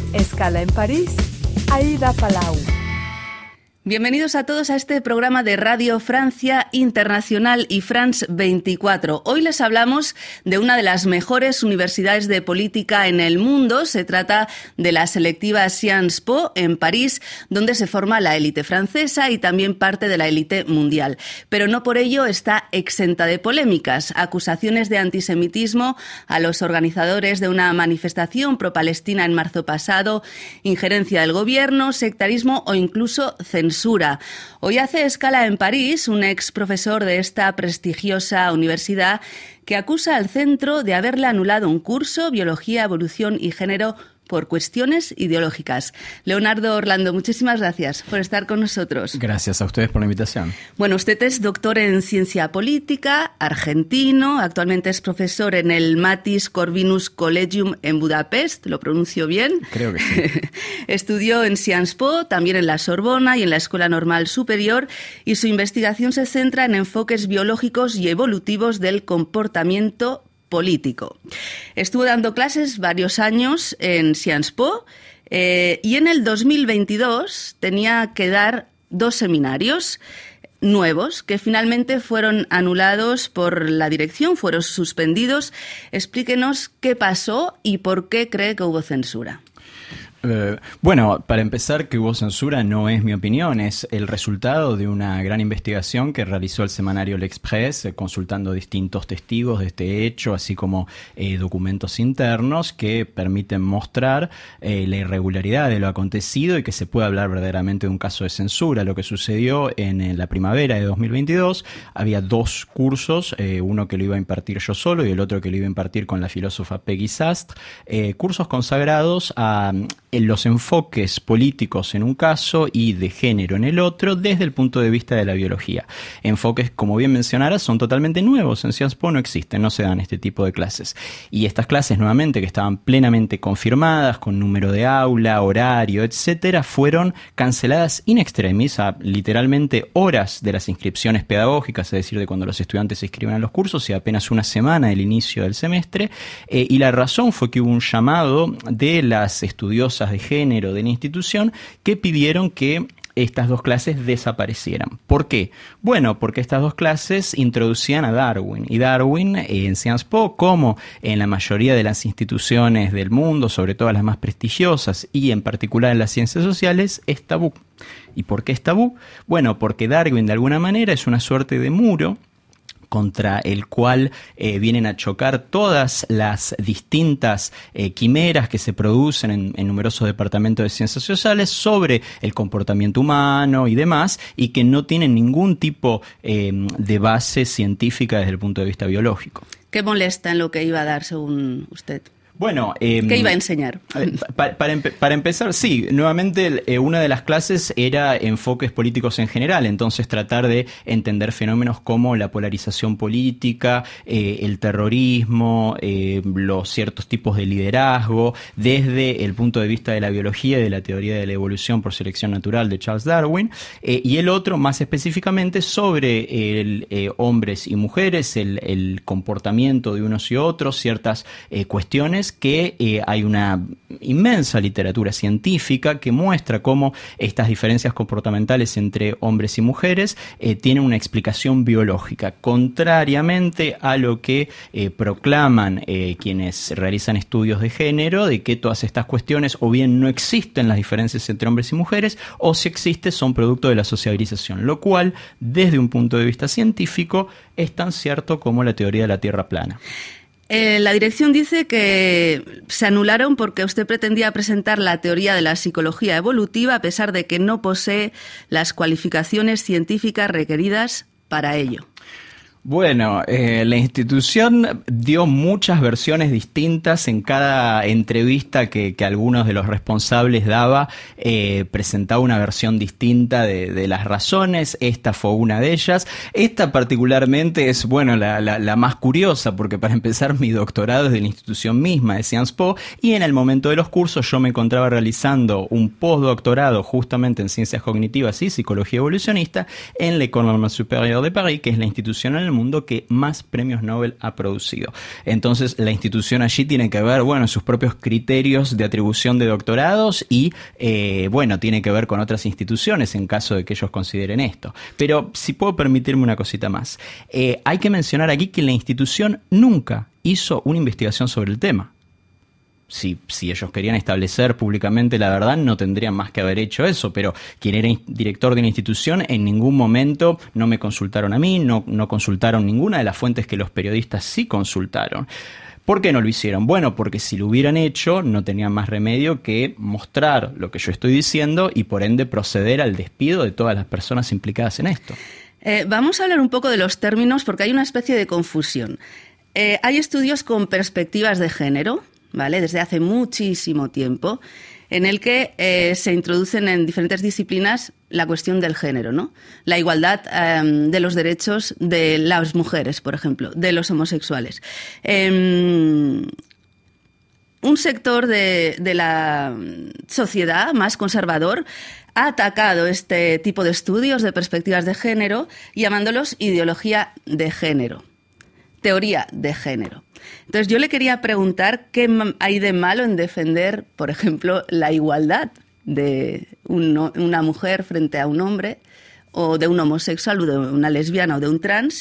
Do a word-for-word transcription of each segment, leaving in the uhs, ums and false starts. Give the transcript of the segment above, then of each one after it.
Escala en París, Aida Palau. Bienvenidos a todos a este programa de Radio Francia Internacional y France veinticuatro. Hoy les hablamos de una de las mejores universidades de política en el mundo. Se trata de la selectiva Sciences Po en París, donde se forma la élite francesa y también parte de la élite mundial. Pero no por ello está exenta de polémicas. Acusaciones de antisemitismo a los organizadores de una manifestación pro-palestina en marzo pasado, injerencia del gobierno, sectarismo o incluso censura. Hoy hace escala en París un ex profesor de esta prestigiosa universidad que acusa al centro de haberle anulado un curso, Biología, Evolución y Género, por cuestiones ideológicas. Leonardo Orlando, muchísimas gracias por estar con nosotros. Gracias a ustedes por la invitación. Bueno, usted es doctor en Ciencia Política, argentino, actualmente es profesor en el Matis Corvinus Collegium en Budapest, ¿lo pronuncio bien? Creo que sí. Estudió en Sciences Po, también en la Sorbona y en la Escuela Normal Superior, y su investigación se centra en enfoques biológicos y evolutivos del comportamiento político. Estuvo dando clases varios años en Sciences Po eh, y en el dos mil veintidós tenía que dar dos seminarios nuevos que finalmente fueron anulados por la dirección, fueron suspendidos. Explíquenos qué pasó y por qué cree que hubo censura. Eh, bueno, para empezar, que hubo censura no es mi opinión, es el resultado de una gran investigación que realizó el semanario L'Express, eh, consultando distintos testigos de este hecho, así como eh, documentos internos que permiten mostrar eh, la irregularidad de lo acontecido y que se puede hablar verdaderamente de un caso de censura. Lo que sucedió en, en la primavera de dos mil veintidós, había dos cursos, eh, uno que lo iba a impartir yo solo y el otro que lo iba a impartir con la filósofa Peggy Sastre, eh, cursos consagrados a en los enfoques políticos en un caso y de género en el otro desde el punto de vista de la biología. Enfoques, como bien mencionaras, son totalmente nuevos. En Sciences Po no existen, no se dan este tipo de clases. Y estas clases, nuevamente, que estaban plenamente confirmadas, con número de aula, horario, etcétera, fueron canceladas in extremis a literalmente horas de las inscripciones pedagógicas, es decir, de cuando los estudiantes se inscriben a los cursos y apenas una semana del inicio del semestre. Eh, y la razón fue que hubo un llamado de las estudiosas de género de la institución que pidieron que estas dos clases desaparecieran. ¿Por qué? Bueno, porque estas dos clases introducían a Darwin. Y Darwin eh, en Sciences Po, como en la mayoría de las instituciones del mundo, sobre todo las más prestigiosas y en particular en las ciencias sociales, es tabú. ¿Y por qué es tabú? Bueno, porque Darwin de alguna manera es una suerte de muro contra el cual eh, vienen a chocar todas las distintas eh, quimeras que se producen en, en numerosos departamentos de ciencias sociales sobre el comportamiento humano y demás, y que no tienen ningún tipo eh, de base científica desde el punto de vista biológico. ¿Qué molesta en lo que iba a dar, según usted? Bueno, eh, ¿qué iba a enseñar? Para, para, empe para empezar, sí, nuevamente eh, una de las clases era enfoques políticos en general, entonces tratar de entender fenómenos como la polarización política, eh, el terrorismo, eh, los ciertos tipos de liderazgo, desde el punto de vista de la biología y de la teoría de la evolución por selección natural de Charles Darwin, eh, y el otro más específicamente sobre el, eh, hombres y mujeres, el, el comportamiento de unos y otros, ciertas eh, cuestiones que eh, hay una inmensa literatura científica que muestra cómo estas diferencias comportamentales entre hombres y mujeres eh, tienen una explicación biológica, contrariamente a lo que eh, proclaman eh, quienes realizan estudios de género, de que todas estas cuestiones o bien no existen las diferencias entre hombres y mujeres, o si existen son producto de la sociabilización, lo cual, desde un punto de vista científico, es tan cierto como la teoría de la Tierra plana. Eh, la dirección dice que se anularon porque usted pretendía presentar la teoría de la psicología evolutiva a pesar de que no posee las cualificaciones científicas requeridas para ello. Bueno, eh, la institución dio muchas versiones distintas en cada entrevista que, que algunos de los responsables daba, eh, presentaba una versión distinta de, de las razones. Esta fue una de ellas. Esta particularmente es, bueno, la, la, la más curiosa, porque para empezar mi doctorado es de la institución misma de Sciences Po, y en el momento de los cursos yo me encontraba realizando un postdoctorado justamente en ciencias cognitivas y psicología evolucionista en l'École Normale Supérieure de París, que es la institución en el mundo que más premios Nobel ha producido. Entonces, la institución allí tiene que ver, bueno, sus propios criterios de atribución de doctorados y, eh, bueno, tiene que ver con otras instituciones en caso de que ellos consideren esto. Pero, si puedo permitirme una cosita más, eh, hay que mencionar aquí que la institución nunca hizo una investigación sobre el tema. Si, si ellos querían establecer públicamente la verdad, no tendrían más que haber hecho eso, pero quien era director de la institución en ningún momento no me consultaron a mí, no, no consultaron ninguna de las fuentes que los periodistas sí consultaron. ¿Por qué no lo hicieron? Bueno, porque si lo hubieran hecho, no tenían más remedio que mostrar lo que yo estoy diciendo y por ende proceder al despido de todas las personas implicadas en esto. Eh, vamos a hablar un poco de los términos porque hay una especie de confusión. Eh, hay estudios con perspectivas de género, ¿vale? Desde hace muchísimo tiempo, en el que eh, se introducen en diferentes disciplinas la cuestión del género, ¿no? La igualdad eh, de los derechos de las mujeres, por ejemplo, de los homosexuales. Eh, un sector de, de la sociedad más conservador ha atacado este tipo de estudios de perspectivas de género llamándolos ideología de género, teoría de género. Entonces yo le quería preguntar qué hay de malo en defender, por ejemplo, la igualdad de un, una mujer frente a un hombre, o de un homosexual, o de una lesbiana, o de un trans.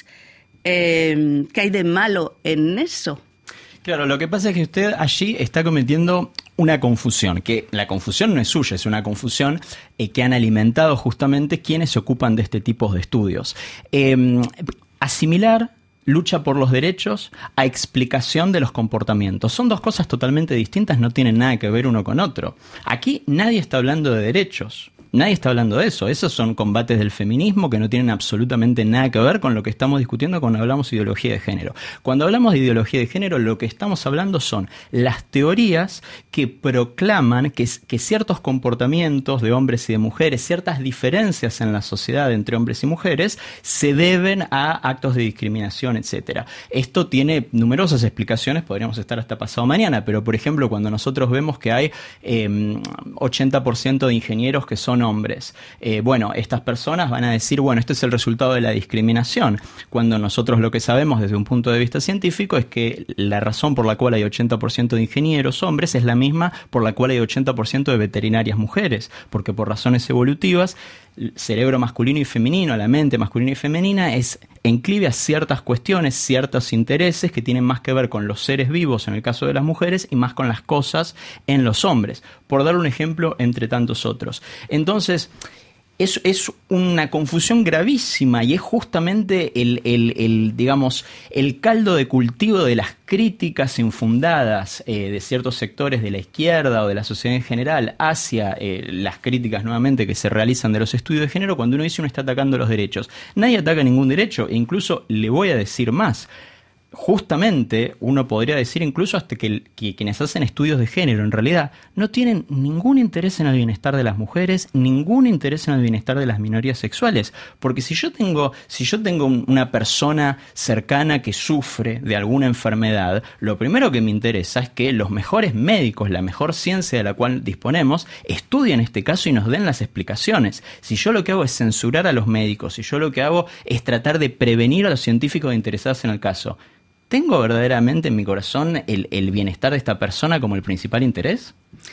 Eh, ¿Qué hay de malo en eso? Claro, lo que pasa es que usted allí está cometiendo una confusión, que la confusión no es suya, es una confusión eh, que han alimentado justamente quienes se ocupan de este tipo de estudios. Eh, asimilar lucha por los derechos a explicación de los comportamientos. Son dos cosas totalmente distintas, no tienen nada que ver uno con otro. Aquí nadie está hablando de derechos. Nadie está hablando de eso. Esos son combates del feminismo que no tienen absolutamente nada que ver con lo que estamos discutiendo cuando hablamos de ideología de género. Cuando hablamos de ideología de género, lo que estamos hablando son las teorías que proclaman que, que ciertos comportamientos de hombres y de mujeres, ciertas diferencias en la sociedad entre hombres y mujeres, se deben a actos de discriminación, etcétera. Esto tiene numerosas explicaciones, podríamos estar hasta pasado mañana, pero por ejemplo, cuando nosotros vemos que hay eh, ochenta por ciento de ingenieros que son hombres. Eh, bueno, estas personas van a decir, bueno, este es el resultado de la discriminación, cuando nosotros lo que sabemos desde un punto de vista científico es que la razón por la cual hay ochenta por ciento de ingenieros hombres es la misma por la cual hay ochenta por ciento de veterinarias mujeres, porque por razones evolutivas el cerebro masculino y femenino, la mente masculina y femenina es enclive a ciertas cuestiones, ciertos intereses que tienen más que ver con los seres vivos en el caso de las mujeres y más con las cosas en los hombres, por dar un ejemplo entre tantos otros. Entonces, Es, es una confusión gravísima y es justamente el, el, el, digamos, el caldo de cultivo de las críticas infundadas eh, de ciertos sectores de la izquierda o de la sociedad en general hacia eh, las críticas nuevamente que se realizan de los estudios de género cuando uno dice uno está atacando los derechos. Nadie ataca ningún derecho e incluso le voy a decir más. Justamente uno podría decir incluso hasta que, que quienes hacen estudios de género en realidad no tienen ningún interés en el bienestar de las mujeres, ningún interés en el bienestar de las minorías sexuales, porque si yo tengo, si yo tengo una persona cercana que sufre de alguna enfermedad, lo primero que me interesa es que los mejores médicos, la mejor ciencia de la cual disponemos, estudien este caso y nos den las explicaciones. Si yo lo que hago es censurar a los médicos, si yo lo que hago es tratar de prevenir a los científicos interesados en el caso, ¿tengo verdaderamente en mi corazón el, el bienestar de esta persona como el principal interés?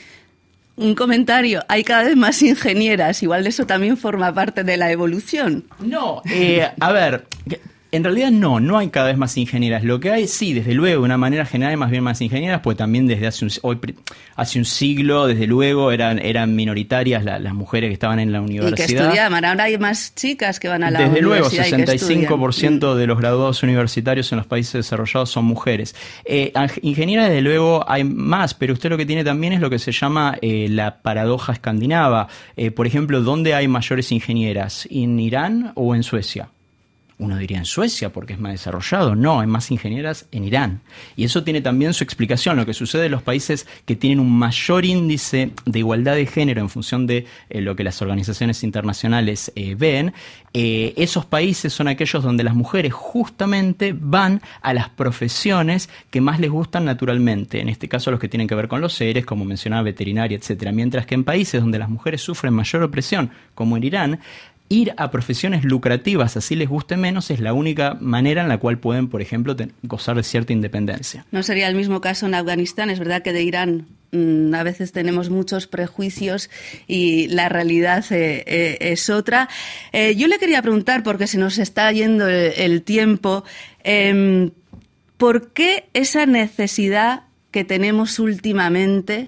Un comentario. Hay cada vez más ingenieras. Igual eso también forma parte de la evolución. No, eh, a ver... En realidad no, no hay cada vez más ingenieras. Lo que hay, sí, desde luego, de una manera general hay más bien más ingenieras, pues también desde hace un, hoy, hace un siglo, desde luego, eran, eran minoritarias la, las mujeres que estaban en la universidad. Y que estudiaban. Ahora hay más chicas que van a la desde universidad. Desde luego, sesenta y cinco por ciento de los graduados universitarios en los países desarrollados son mujeres. Eh, ingenieras, desde luego, hay más, pero usted lo que tiene también es lo que se llama eh, la paradoja escandinava. Eh, por ejemplo, ¿dónde hay mayores ingenieras? ¿En Irán o en Suecia? Uno diría en Suecia porque es más desarrollado. No, hay más ingenieras en Irán. Y eso tiene también su explicación. Lo que sucede en los países que tienen un mayor índice de igualdad de género en función de eh, lo que las organizaciones internacionales eh, ven, eh, esos países son aquellos donde las mujeres justamente van a las profesiones que más les gustan naturalmente. En este caso los que tienen que ver con los seres, como mencionaba, veterinaria, etcétera. Mientras que en países donde las mujeres sufren mayor opresión, como en Irán, ir a profesiones lucrativas, así les guste menos, es la única manera en la cual pueden, por ejemplo, ten- gozar de cierta independencia. No sería el mismo caso en Afganistán. Es verdad que de Irán mmm, a veces tenemos muchos prejuicios y la realidad eh, eh, es otra. Eh, yo le quería preguntar, porque se nos está yendo el, el tiempo, eh, ¿por qué esa necesidad que tenemos últimamente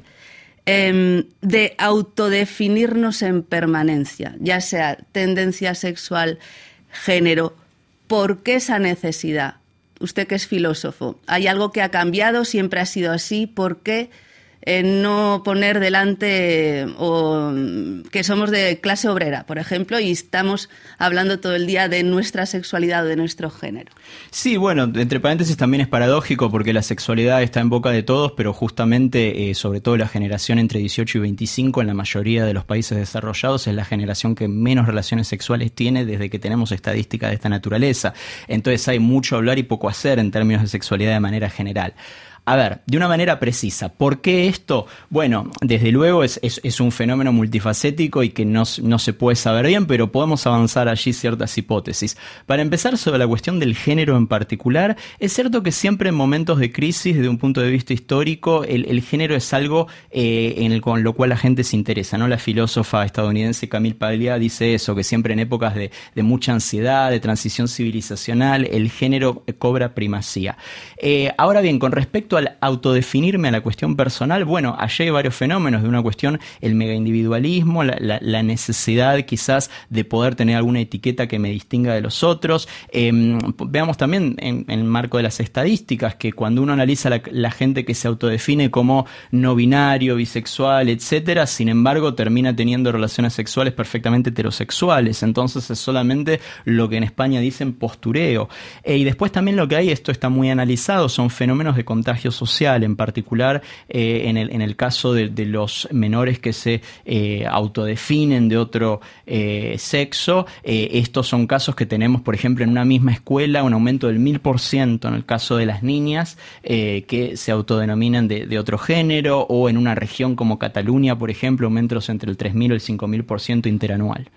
Eh, de autodefinirnos en permanencia, ya sea tendencia sexual, género? ¿Por qué esa necesidad? Usted que es filósofo, ¿hay algo que ha cambiado? ¿Siempre ha sido así? ¿Por qué eh, no poner delante o que somos de clase obrera, por ejemplo, y estamos hablando todo el día de nuestra sexualidad o de nuestro género? Sí, bueno, entre paréntesis también es paradójico porque la sexualidad está en boca de todos, pero justamente, eh, sobre todo la generación entre dieciocho y veinticinco en la mayoría de los países desarrollados es la generación que menos relaciones sexuales tiene desde que tenemos estadísticas de esta naturaleza. Entonces hay mucho hablar y poco hacer en términos de sexualidad de manera general. A ver, de una manera precisa, ¿por qué esto? Bueno, desde luego es, es, es un fenómeno multifacético y que no, no se puede saber bien, pero podemos avanzar allí ciertas hipótesis. Para empezar, sobre la cuestión del género en particular, es cierto que siempre en momentos de crisis, desde un punto de vista histórico, el, el género es algo eh, en el, con lo cual la gente se interesa, ¿no? La filósofa estadounidense Camille Paglia dice eso, que siempre en épocas de, de mucha ansiedad, de transición civilizacional, el género cobra primacía. Eh, ahora bien, con respecto al autodefinirme a la cuestión personal, bueno, allí hay varios fenómenos de una cuestión, el megaindividualismo, la, la, la necesidad quizás de poder tener alguna etiqueta que me distinga de los otros. Eh, veamos también en, en el marco de las estadísticas que cuando uno analiza la, la gente que se autodefine como no binario, bisexual, etcétera, sin embargo termina teniendo relaciones sexuales perfectamente heterosexuales, entonces es solamente lo que en España dicen postureo. Eh, y después también lo que hay, esto está muy analizado, son fenómenos de contagio social, en particular eh, en, el, en el caso de, de los menores que se eh, autodefinen de otro eh, sexo. Eh, estos son casos que tenemos, por ejemplo, en una misma escuela, un aumento del mil por ciento en el caso de las niñas eh, que se autodenominan de, de otro género, o en una región como Cataluña, por ejemplo, aumentos entre el tres mil y el cinco mil por ciento interanual.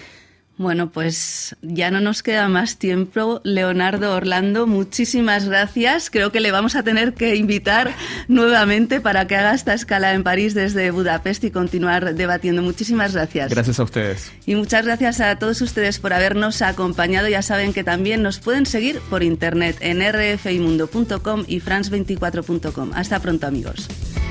Bueno, pues ya no nos queda más tiempo. Leonardo Orlando, muchísimas gracias. Creo que le vamos a tener que invitar nuevamente para que haga esta escala en París desde Budapest y continuar debatiendo. Muchísimas gracias. Gracias a ustedes. Y muchas gracias a todos ustedes por habernos acompañado. Ya saben que también nos pueden seguir por internet en r f i mundo punto com y france veinticuatro punto com. Hasta pronto, amigos.